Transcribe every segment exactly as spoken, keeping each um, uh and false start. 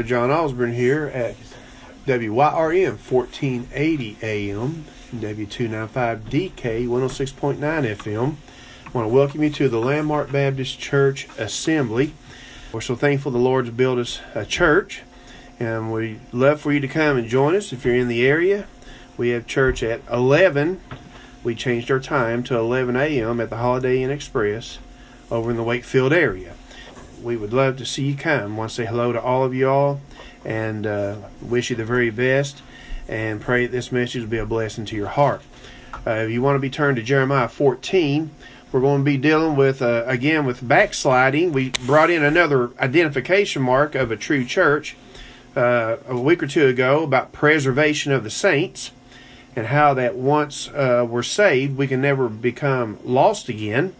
John Osborne here at W Y R M fourteen eighty A M, W two ninety-five D K one oh six point nine F M. I want to welcome you to the Landmark Baptist Church Assembly. We're so thankful the Lord's built us a church, and we'd love for you to come and join us if you're in the area. We have church at eleven. We changed our time to eleven A M at the Holiday Inn Express over in the Wakefield area. We would love to see you come. I want to say hello to all of y'all and uh, wish you the very best and pray that this message will be a blessing to your heart. Uh, if you want to be turned to Jeremiah fourteen, we're going to be dealing with, uh, again, with backsliding. We brought in another identification mark of a true church uh, a week or two ago about preservation of the saints and how that once uh, we're saved, we can never become lost again.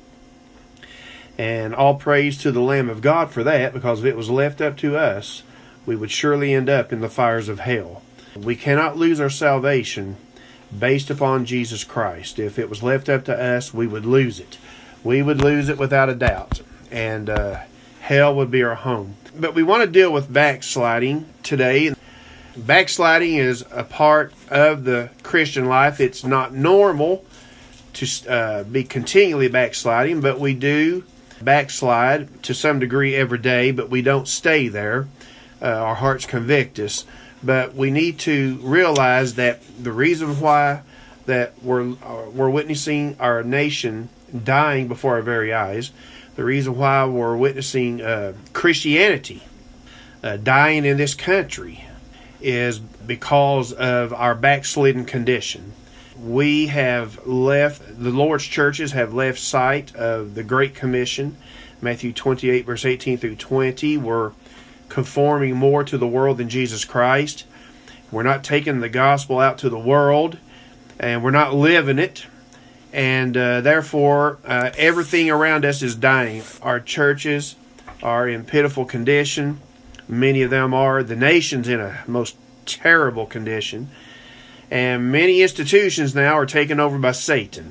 And all praise to the Lamb of God for that, because if it was left up to us, we would surely end up in the fires of hell. We cannot lose our salvation based upon Jesus Christ. If it was left up to us, we would lose it. We would lose it without a doubt. And uh, hell would be our home. But we want to deal with backsliding today. Backsliding is a part of the Christian life. It's not normal to uh, be continually backsliding, but we do backslide to some degree every day, but we don't stay there. Uh, our hearts convict us. But we need to realize that the reason why that we're uh, we're witnessing our nation dying before our very eyes, the reason why we're witnessing uh, Christianity uh, dying in this country, is because of our backslidden condition. We have left, the Lord's churches have left sight of the Great Commission, Matthew twenty-eight, verse eighteen through twenty. We're conforming more to the world than Jesus Christ. We're not taking the gospel out to the world, and we're not living it. And uh, therefore, uh, everything around us is dying. Our churches are in pitiful condition. Many of them are. The nation's in a most terrible condition. And many institutions now are taken over by Satan.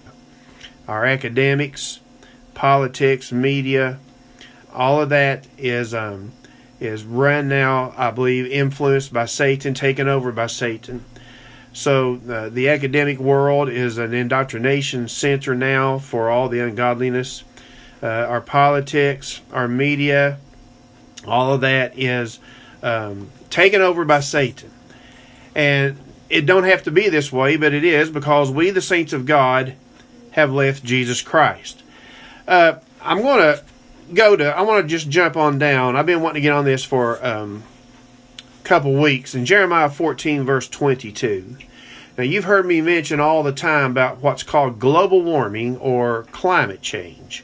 Our academics, politics, media, all of that is um, is run now, I believe, influenced by Satan, taken over by Satan. So uh, the academic world is an indoctrination center now for all the ungodliness. Uh, our politics, our media, all of that is um, taken over by Satan. And it don't have to be this way, but it is, because we, the saints of God, have left Jesus Christ. Uh, I'm going to go to, I want to just jump on down. I've been wanting to get on this for um, a couple weeks. In Jeremiah fourteen, verse twenty-two. Now, you've heard me mention all the time about what's called global warming or climate change.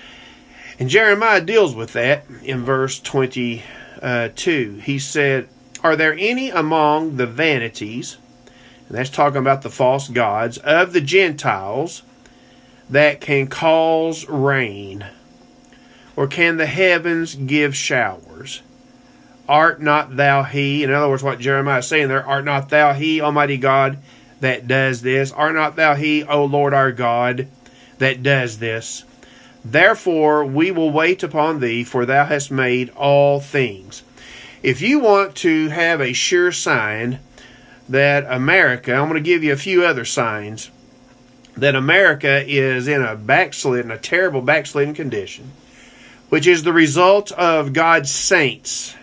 And Jeremiah deals with that in verse twenty-two. He said, "Are there any among the vanities," and that's talking about the false gods, "of the Gentiles that can cause rain? Or can the heavens give showers? Art not thou he?" In other words, what Jeremiah is saying there, "Art not thou he, Almighty God, that does this? Art not thou he, O Lord our God, that does this? Therefore we will wait upon thee, for thou hast made all things." If you want to have a sure sign that America, I'm going to give you a few other signs, that America is in a backslidden, a terrible backslidden condition, which is the result of God's saints,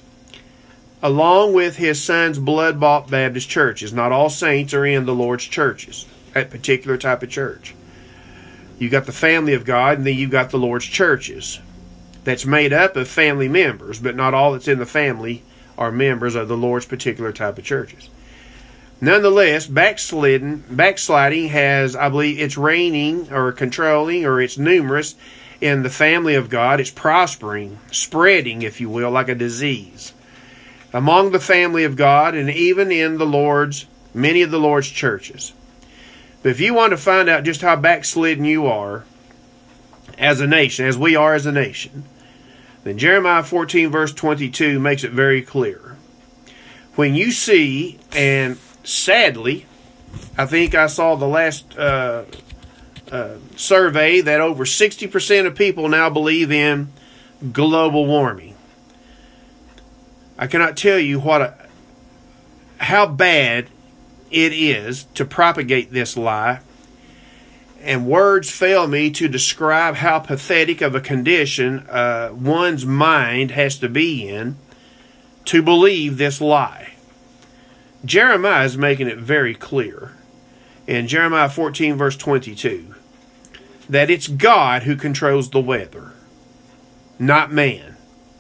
along with His Son's blood-bought Baptist churches. Not all saints are in the Lord's churches, that particular type of church. You got the family of God, and then you got the Lord's churches. That's made up of family members, but not all that's in the family are members of the Lord's particular type of churches. Nonetheless, backslidden, backsliding has, I believe, it's reigning or controlling, or it's numerous in the family of God. It's prospering, spreading, if you will, like a disease among the family of God, and even in the Lord's, many of the Lord's churches. But if you want to find out just how backslidden you are as a nation, as we are as a nation, then Jeremiah fourteen, verse twenty-two makes it very clear. When you see, and sadly, I think I saw the last uh, uh, survey that over sixty percent of people now believe in global warming. I cannot tell you what a, how bad it is to propagate this lie, and words fail me to describe how pathetic of a condition uh, one's mind has to be in to believe this lie. Jeremiah is making it very clear in Jeremiah fourteen verse twenty-two that it's God who controls the weather, not man.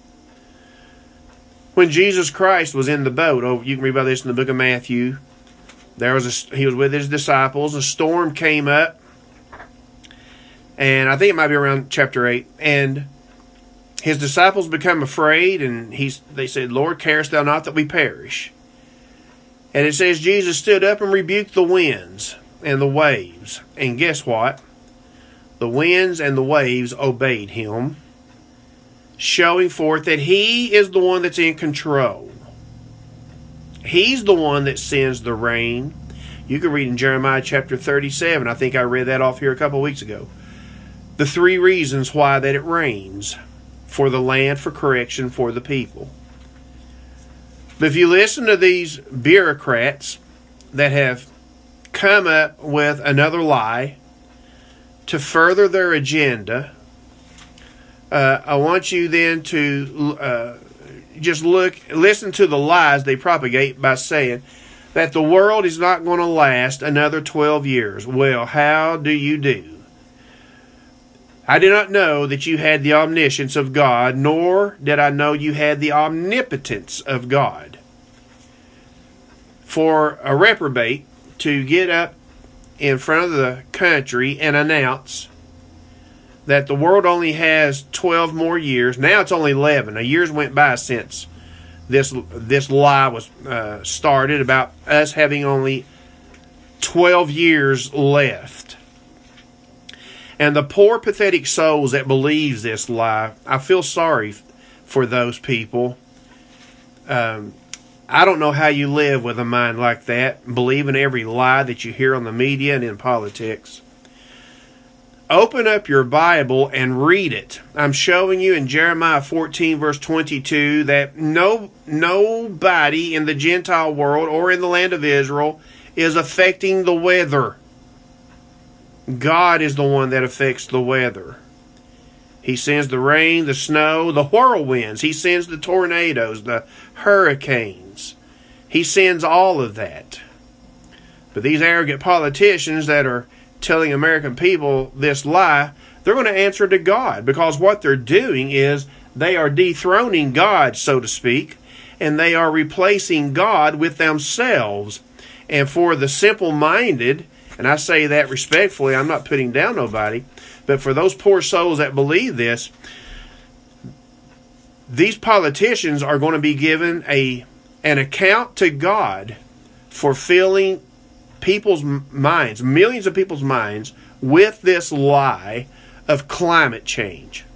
When Jesus Christ was in the boat, oh, you can read about this in the book of Matthew. There was a, he was with his disciples. A storm came up, and I think it might be around chapter eight. And his disciples become afraid, and he's, they said, "Lord, carest thou not that we perish?" And it says Jesus stood up and rebuked the winds and the waves. And guess what? The winds and the waves obeyed him, showing forth that he is the one that's in control. He's the one that sends the rain. You can read in Jeremiah chapter thirty-seven. I think I read that off here a couple of weeks ago. The three reasons why that it rains: for the land, for correction, for the people. But if you listen to these bureaucrats that have come up with another lie to further their agenda, uh, I want you then to uh, just look, listen to the lies they propagate by saying that the world is not going to last another twelve years. Well, how do you do? I did not know that you had the omniscience of God, nor did I know you had the omnipotence of God. For a reprobate to get up in front of the country and announce that the world only has twelve more years. Now it's only eleven. A year's went by since this this lie was uh, started about us having only twelve years left. And the poor, pathetic souls that believes this lie, I feel sorry for those people. Um, I don't know how you live with a mind like that, believing every lie that you hear on the media and in politics. Open up your Bible and read it. I'm showing you in Jeremiah fourteen verse twenty-two that no nobody in the Gentile world or in the land of Israel is affecting the weather. God is the one that affects the weather. He sends the rain, the snow, the whirlwinds. He sends the tornadoes, the hurricanes. He sends all of that. But these arrogant politicians that are telling American people this lie, they're going to answer to God, because what they're doing is they are dethroning God, so to speak, and they are replacing God with themselves. And for the simple-minded, and I say that respectfully, I'm not putting down nobody, but for those poor souls that believe this, these politicians are going to be given a an account to God for filling people's minds, millions of people's minds, with this lie of climate change.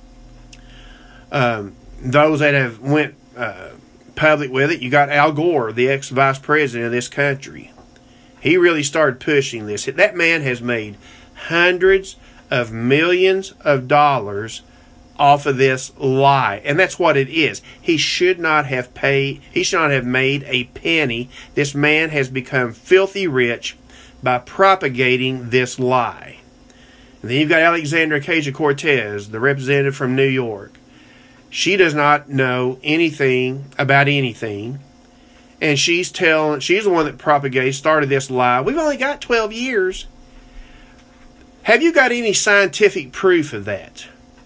Um, those that have went uh, public with it, you got Al Gore, the ex-vice president of this country. He really started pushing this. That man has made hundreds of millions of dollars off of this lie. And that's what it is. He should not have paid, he should not have made a penny. This man has become filthy rich by propagating this lie. And then you've got Alexandria Ocasio-Cortez, the representative from New York. She does not know anything about anything. And she's telling, she's the one that propagated, started this lie. We've only got twelve years. Have you got any scientific proof of that?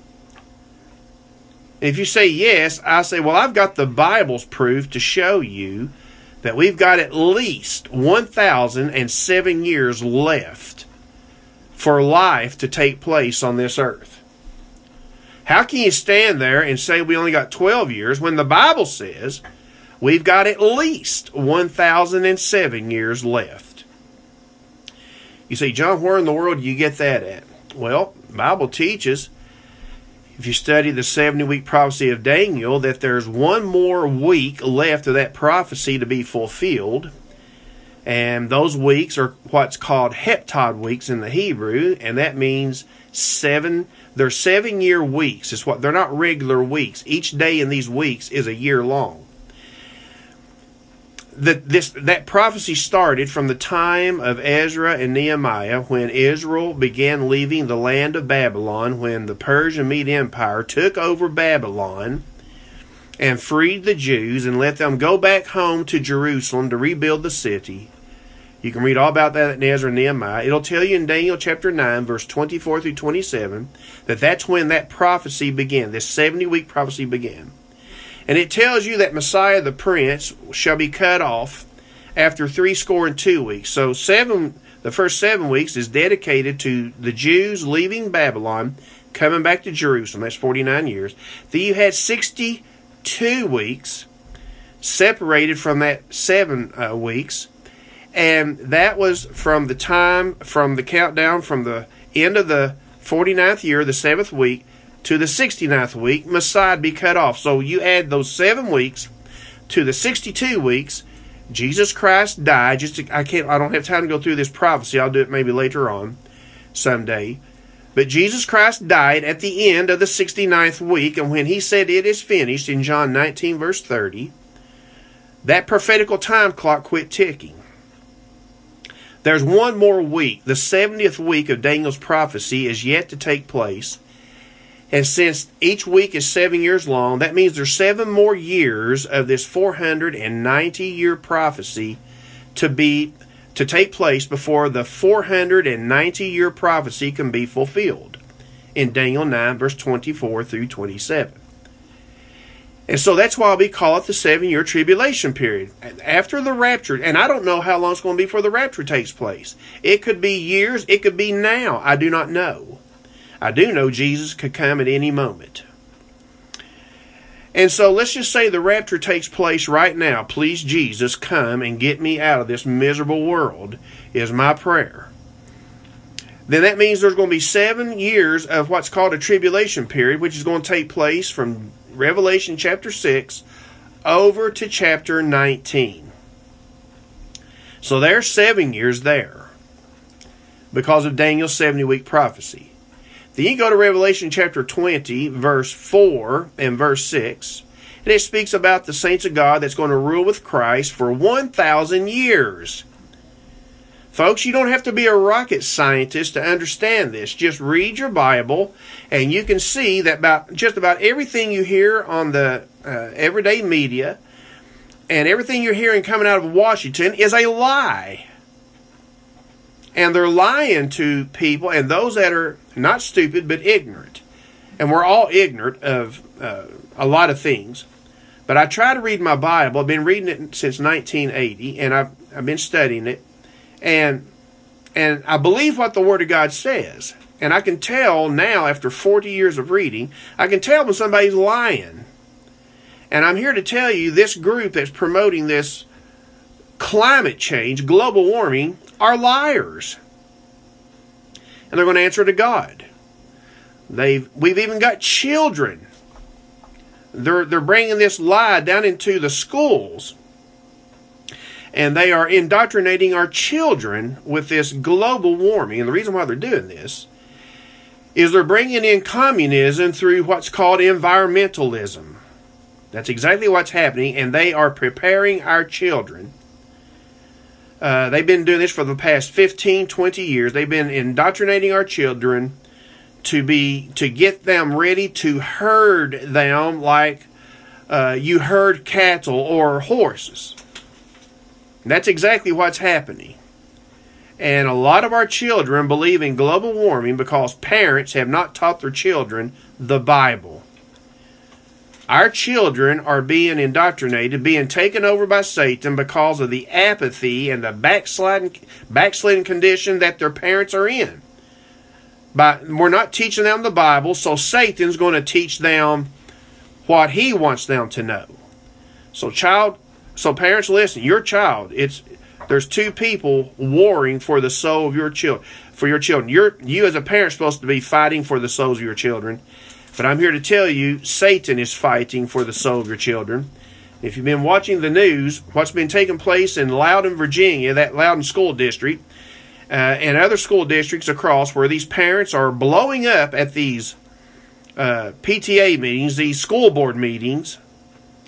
If you say yes, I say, well, I've got the Bible's proof to show you that we've got at least one thousand seven years left for life to take place on this earth. How can you stand there and say we only got twelve years when the Bible says we've got at least one thousand seven years left? You say, John, where in the world do you get that at? Well, the Bible teaches, if you study the seventy-week prophecy of Daniel, that there's one more week left of that prophecy to be fulfilled. And those weeks are what's called heptad weeks in the Hebrew, and that means seven. They're seven-year weeks. It's what they're not regular weeks. Each day in these weeks is a year long. that this that prophecy started from the time of Ezra and Nehemiah, when Israel began leaving the land of Babylon, when the Persian Mede Empire took over Babylon and freed the Jews and let them go back home to Jerusalem to rebuild the city. You can read all about that in Ezra and Nehemiah. It'll tell you in Daniel chapter nine, verse twenty-four through twenty-seven, that that's when that prophecy began, this seventy-week prophecy began. And it tells you that Messiah the Prince shall be cut off after three score and two weeks. So seven, the first seven weeks is dedicated to the Jews leaving Babylon, coming back to Jerusalem. That's forty-nine years. Then you had sixty-two weeks separated from that seven uh, weeks. And that was from the time, from the countdown, from the end of the forty-ninth year, the seventh week, to the sixty-ninth week, Messiah be cut off. So you add those seven weeks to the sixty-two weeks. Jesus Christ died. Just to, I can't. I don't have time to go through this prophecy. I'll do it maybe later on, someday. But Jesus Christ died at the end of the sixty-ninth week, and when he said it is finished in John nineteen verse thirty, that prophetical time clock quit ticking. There's one more week. The seventieth week of Daniel's prophecy is yet to take place. And since each week is seven years long, that means there's seven more years of this four hundred ninety year prophecy to be to take place before the four hundred ninety year prophecy can be fulfilled in Daniel nine, verse twenty-four through twenty-seven. And so that's why we call it the seven-year tribulation period. After the rapture, and I don't know how long it's going to be before the rapture takes place. It could be years, it could be now. I do not know. I do know Jesus could come at any moment. And so let's just say the rapture takes place right now. Please, Jesus, come and get me out of this miserable world is my prayer. Then that means there's going to be seven years of what's called a tribulation period, which is going to take place from Revelation chapter six over to chapter nineteen. So there's seven years there because of Daniel's seventy-week prophecy. Then you go to Revelation chapter twenty, verse four and verse six, and it speaks about the saints of God that's going to rule with Christ for one thousand years. Folks, you don't have to be a rocket scientist to understand this. Just read your Bible, and you can see that about just about everything you hear on the uh, everyday media and everything you're hearing coming out of Washington is a lie. And they're lying to people, and those that are not stupid but ignorant. And we're all ignorant of uh, a lot of things. But I try to read my Bible. I've been reading it since nineteen eighty, and I've, I've been studying it. And and I believe what the Word of God says. And I can tell now, after forty years of reading, I can tell when somebody's lying. And I'm here to tell you, this group that's promoting this climate change, global warming, are liars. And they're going to answer to God. They've we've even got children. They're they're bringing this lie down into the schools. And they are indoctrinating our children with this global warming. And the reason why they're doing this is they're bringing in communism through what's called environmentalism. That's exactly what's happening. And they are preparing our children. Uh, they've been doing this for the past fifteen, twenty years. They've been indoctrinating our children to be to get them ready to herd them like uh, you herd cattle or horses. That's exactly what's happening. And a lot of our children believe in global warming because parents have not taught their children the Bible. Our children are being indoctrinated, being taken over by Satan because of the apathy and the backsliding, backsliding condition that their parents are in. But we're not teaching them the Bible, so Satan's going to teach them what he wants them to know. So child So parents, listen, your child, it's there's two people warring for the soul of your children. For your children, you're you as a parent are supposed to be fighting for the souls of your children, but I'm here to tell you, Satan is fighting for the soul of your children. If you've been watching the news, what's been taking place in Loudoun, Virginia, that Loudoun school district, uh, and other school districts across, where these parents are blowing up at these uh, P T A meetings, these school board meetings.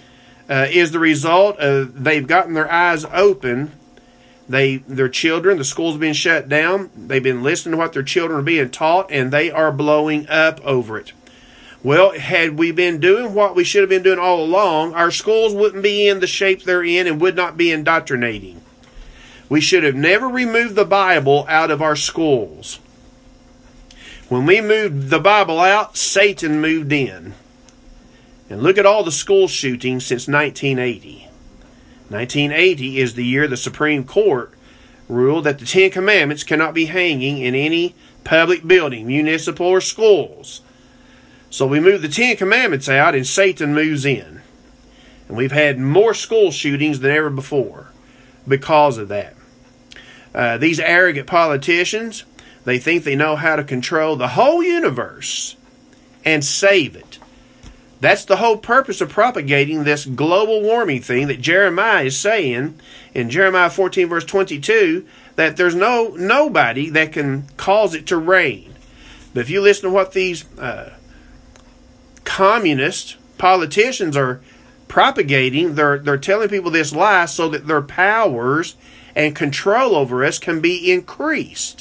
uh, is the result of they've gotten their eyes open. They, their children, the school's been shut down. They've been listening to what their children are being taught, and they are blowing up over it. Well, had we been doing what we should have been doing all along, our schools wouldn't be in the shape they're in and would not be indoctrinating. We should have never removed the Bible out of our schools. When we moved the Bible out, Satan moved in. And look at all the school shootings since nineteen eighty. nineteen eighty is the year the Supreme Court ruled that the Ten Commandments cannot be hanging in any public building, municipal or schools. So we moved the Ten Commandments out and Satan moves in. And we've had more school shootings than ever before because of that. Uh, these arrogant politicians, they think they know how to control the whole universe and save it. That's the whole purpose of propagating this global warming thing that Jeremiah is saying in Jeremiah fourteen verse twenty-two, that there's no nobody that can cause it to rain. But if you listen to what these uh, communist politicians are propagating, they're they're telling people this lie so that their powers and control over us can be increased.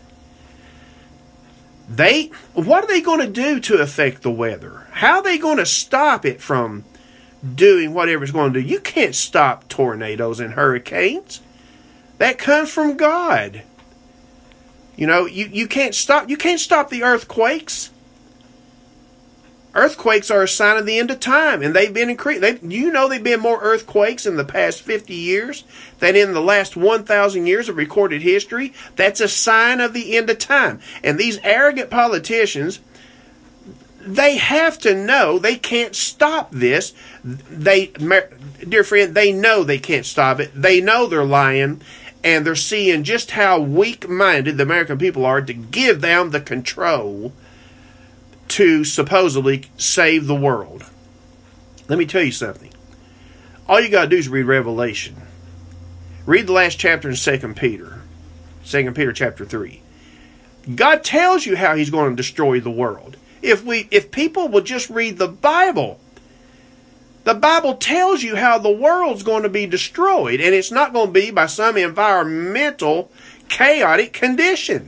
They, what are they going to do to affect the weather? How are they going to stop it from doing whatever it's going to do? You can't stop tornadoes and hurricanes. That comes from God. You know, you, you can't stop you can't stop the earthquakes. Earthquakes are a sign of the end of time, and they've been increased. They, you know, there've been more earthquakes in the past fifty years than in the last one thousand years of recorded history. That's a sign of the end of time. And these arrogant politicians, they have to know they can't stop this. They, dear friend, they know they can't stop it. They know they're lying, and they're seeing just how weak-minded the American people are to give them the control to supposedly save the world. Let me tell you something. All you got to do is read Revelation. Read the last chapter in Second Peter. Second Peter chapter three. God tells you how he's going to destroy the world. If we, if people will just read the Bible, the Bible tells you how the world's going to be destroyed, and it's not going to be by some environmental, chaotic condition.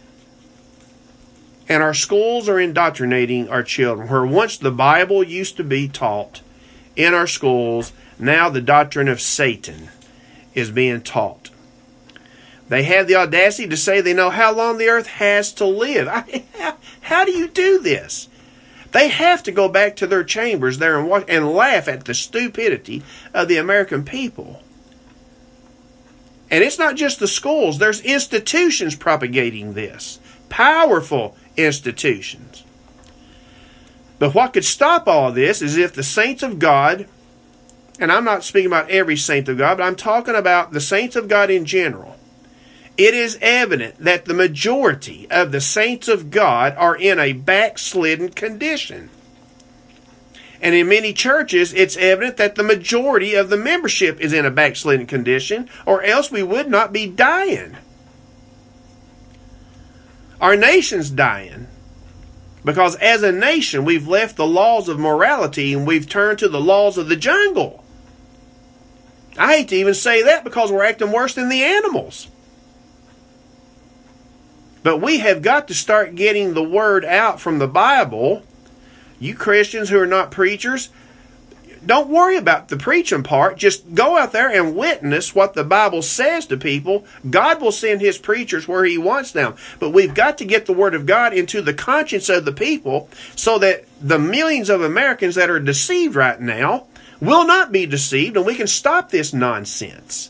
And our schools are indoctrinating our children. Where once the Bible used to be taught in our schools, now the doctrine of Satan is being taught. They have the audacity to say they know how long the earth has to live. I mean, how, how do you do this? They have to go back to their chambers there and watch, and laugh at the stupidity of the American people. And it's not just the schools. There's institutions propagating this. Powerful institutions. But what could stop all this is if the saints of God, and I'm not speaking about every saint of God, but I'm talking about the saints of God in general. It is evident that the majority of the saints of God are in a backslidden condition. And in many churches, it's evident that the majority of the membership is in a backslidden condition, or else we would not be dying. Our nation's dying because as a nation we've left the laws of morality and we've turned to the laws of the jungle. I hate to even say that because we're acting worse than the animals. But we have got to start getting the word out from the Bible. You Christians who are not preachers, don't worry about the preaching part. Just go out there and witness what the Bible says to people. God will send his preachers where he wants them. But we've got to get the word of God into the conscience of the people so that the millions of Americans that are deceived right now will not be deceived, and we can stop this nonsense.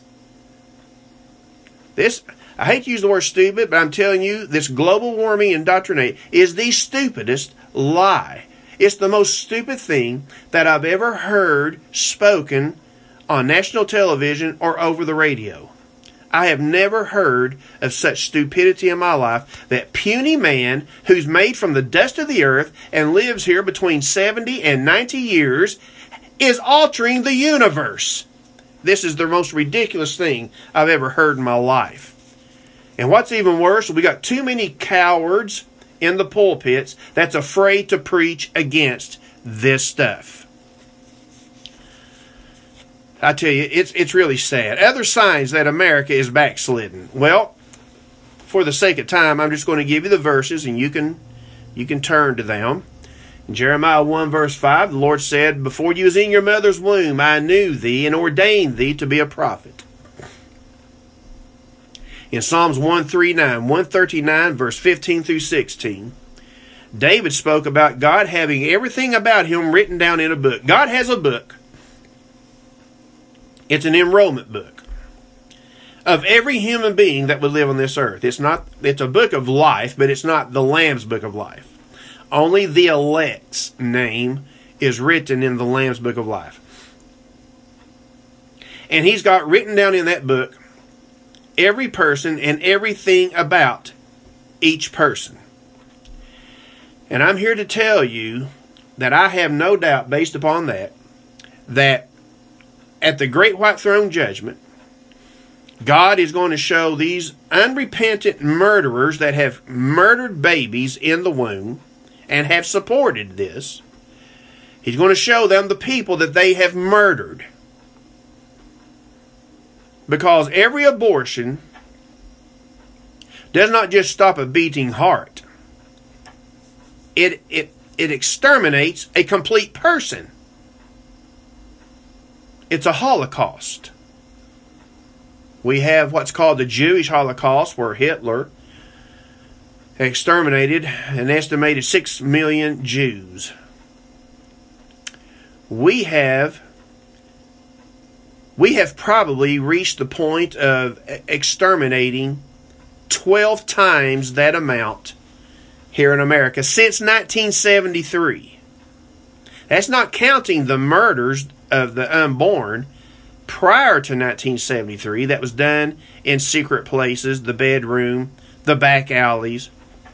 This, I hate to use the word stupid, but I'm telling you, this global warming indoctrination is the stupidest lie. It's the most stupid thing that I've ever heard spoken on national television or over the radio. I have never heard of such stupidity in my life. That puny man who's made from the dust of the earth and lives here between seventy and ninety years is altering the universe. This is the most ridiculous thing I've ever heard in my life. And what's even worse, we got too many cowards in the pulpits that's afraid to preach against this stuff. I tell you, it's it's really sad. Other signs that America is backslidden. Well, for the sake of time, I'm just going to give you the verses, and you can you can turn to them. In Jeremiah one, verse five, the Lord said, "Before you was in your mother's womb, I knew thee and ordained thee to be a prophet." In Psalms one thirty-nine, one thirty-nine, verse fifteen through sixteen, David spoke about God having everything about him written down in a book. God has a book. It's an enrollment book of every human being that would live on this earth. It's not, it's a book of life, but it's not the Lamb's book of life. Only the elect's name is written in the Lamb's book of life. And he's got written down in that book every person and everything about each person. And I'm here to tell you that I have no doubt, based upon that, that at the great white throne judgment, God is going to show these unrepentant murderers that have murdered babies in the womb and have supported this. He's going to show them the people that they have murdered. Because every abortion does not just stop a beating heart. It, it, it exterminates a complete person. It's a Holocaust. We have what's called the Jewish Holocaust, where Hitler exterminated an estimated six million Jews. We have we have probably reached the point of exterminating twelve times that amount here in America since nineteen seventy-three. That's not counting the murders of the unborn prior to nineteen seventy-three that was done in secret places, the bedroom, the back alleys.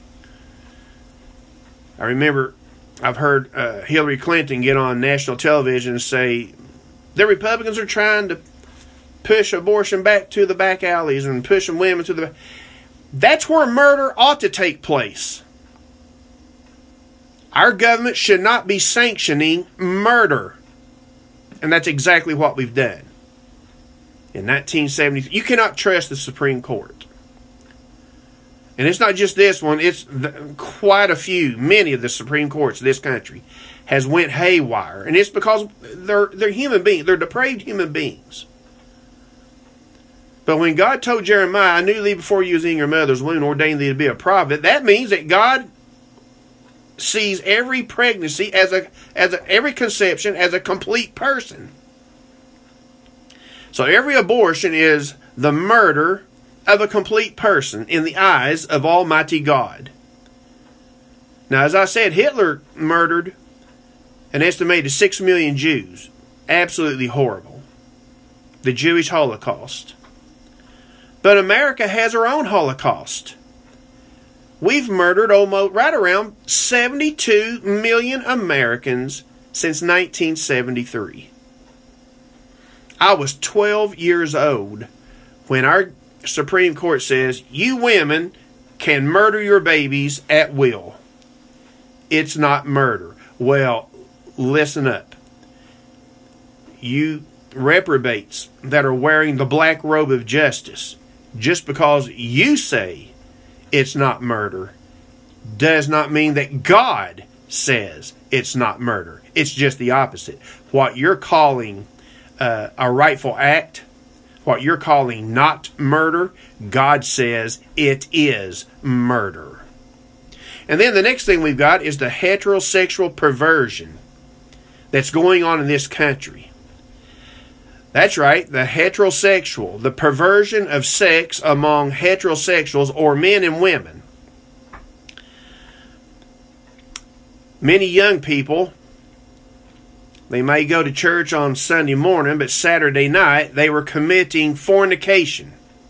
I remember I've heard uh, Hillary Clinton get on national television and say the Republicans are trying to push abortion back to the back alleys and pushing women to the back. That's where murder ought to take place. Our government should not be sanctioning murder. And that's exactly what we've done. In nineteen seventy, you cannot trust the Supreme Court. And it's not just this one, it's the, quite a few, many of the Supreme Courts of this country has went haywire. And it's because they're, they're human beings, they're depraved human beings. But when God told Jeremiah, "I knew thee before you was in your mother's womb, ordained thee to be a prophet," that means that God sees every pregnancy as a as a, every conception as a complete person. So every abortion is the murder of a complete person in the eyes of Almighty God. Now, as I said, Hitler murdered an estimated six million Jews. Absolutely horrible. The Jewish Holocaust. But America has her own Holocaust. We've murdered almost right around seventy-two million Americans since nineteen seventy-three. I was twelve years old when our Supreme Court says you women can murder your babies at will. It's not murder. Well, listen up. You reprobates that are wearing the black robe of justice, just because you say it's not murder does not mean that God says it's not murder. It's just the opposite. What you're calling uh, a rightful act, what you're calling not murder, God says it is murder. And then the next thing we've got is the heterosexual perversion that's going on in this country. That's right, the heterosexual, the perversion of sex among heterosexuals or men and women. Many young people, they may go to church on Sunday morning, but Saturday night they were committing fornication.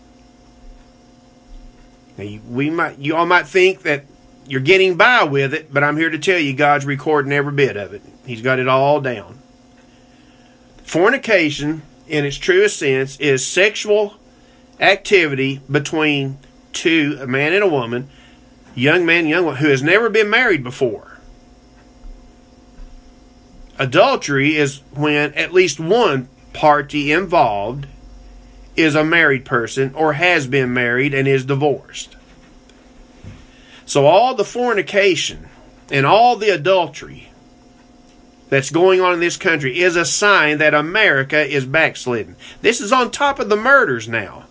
Now, we might, you all might think that you're getting by with it, but I'm here to tell you God's recording every bit of it. He's got it all down. Fornication, in its truest sense, is sexual activity between two, a man and a woman, young man, young woman, who has never been married before. Adultery is when at least one party involved is a married person or has been married and is divorced. So all the fornication and all the adultery that's going on in this country is a sign that America is backslidden. This is on top of the murders now.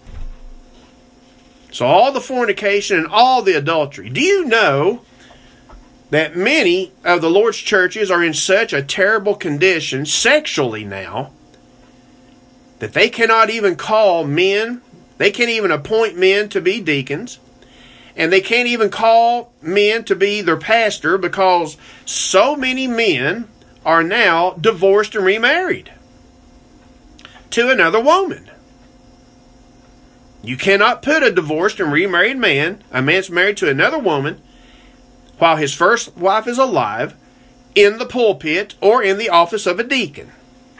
So all the fornication and all the adultery. Do you know that many of the Lord's churches are in such a terrible condition sexually now that they cannot even call men, they can't even appoint men to be deacons, and they can't even call men to be their pastor because so many men are now divorced and remarried to another woman. You cannot put a divorced and remarried man, a man's married to another woman, while his first wife is alive, in the pulpit or in the office of a deacon.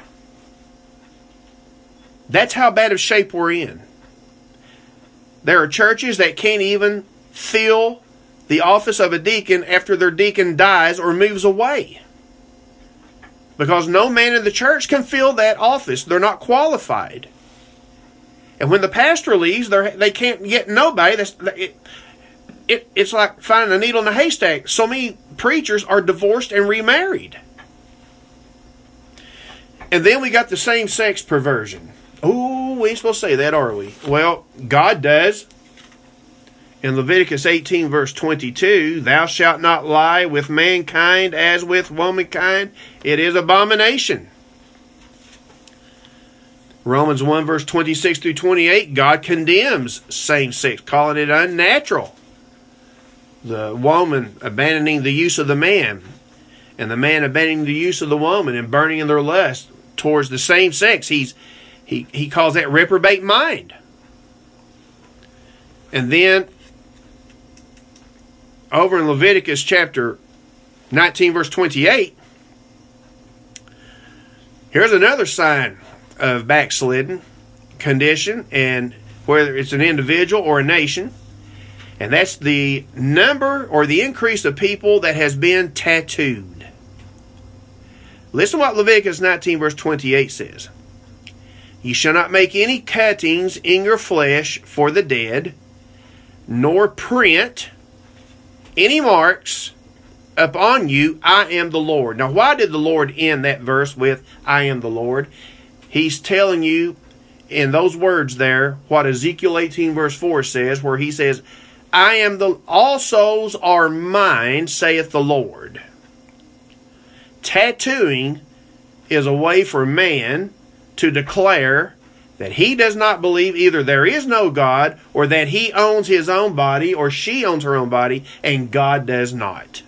That's how bad of shape we're in. There are churches that can't even fill the office of a deacon after their deacon dies or moves away, because no man in the church can fill that office. They're not qualified. And when the pastor leaves, they they can't get nobody. That's it, it. It's like finding a needle in a haystack. So many preachers are divorced and remarried. And then we got the same-sex perversion. Oh, we ain't supposed to say that, are we? Well, God does. In Leviticus eighteen, verse twenty-two, thou shalt not lie with mankind as with womankind. It is abomination. Romans one, verse twenty-six through twenty-eight, God condemns same-sex, calling it unnatural. The woman abandoning the use of the man, and the man abandoning the use of the woman and burning in their lust towards the same sex. He's he, he calls that reprobate mind. And then, over in Leviticus chapter nineteen, verse twenty-eight, here's another sign of backslidden condition, and whether it's an individual or a nation, and that's the number or the increase of people that has been tattooed. Listen to what Leviticus nineteen, verse twenty-eight says. Ye shall not make any cuttings in your flesh for the dead, nor print any marks upon you. I am the Lord. Now, why did the Lord end that verse with, I am the Lord? He's telling you in those words there what Ezekiel eighteen, verse four says, where he says, I am the, all souls are mine, saith the Lord. Tattooing is a way for man to declare that he does not believe either there is no God, or that he owns his own body, or she owns her own body, and God does not.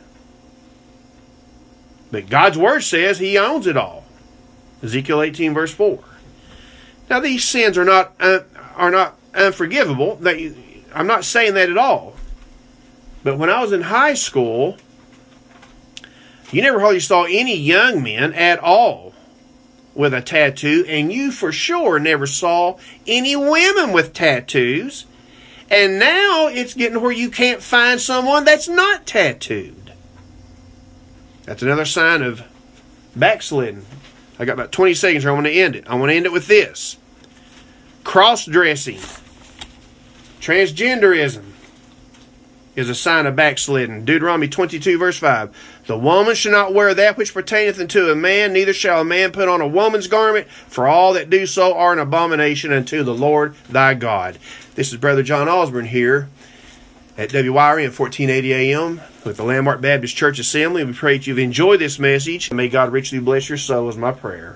But God's word says he owns it all. Ezekiel eighteen, verse four. Now, these sins are not uh, are not unforgivable. They, I'm not saying that at all. But when I was in high school, you never hardly saw any young men at all with a tattoo, and you for sure never saw any women with tattoos. And now it's getting where you can't find someone that's not tattooed. That's another sign of backsliding. I got about twenty seconds here. I want to end it. I want to end it with this. Cross-dressing, transgenderism is a sign of backsliding. Deuteronomy twenty-two, verse five. The woman shall not wear that which pertaineth unto a man, neither shall a man put on a woman's garment, for all that do so are an abomination unto the Lord thy God. This is Brother John Osborne here at W Y R N fourteen eighty A M with the Landmark Baptist Church Assembly. We pray that you've enjoyed this message. May God richly bless your soul is my prayer.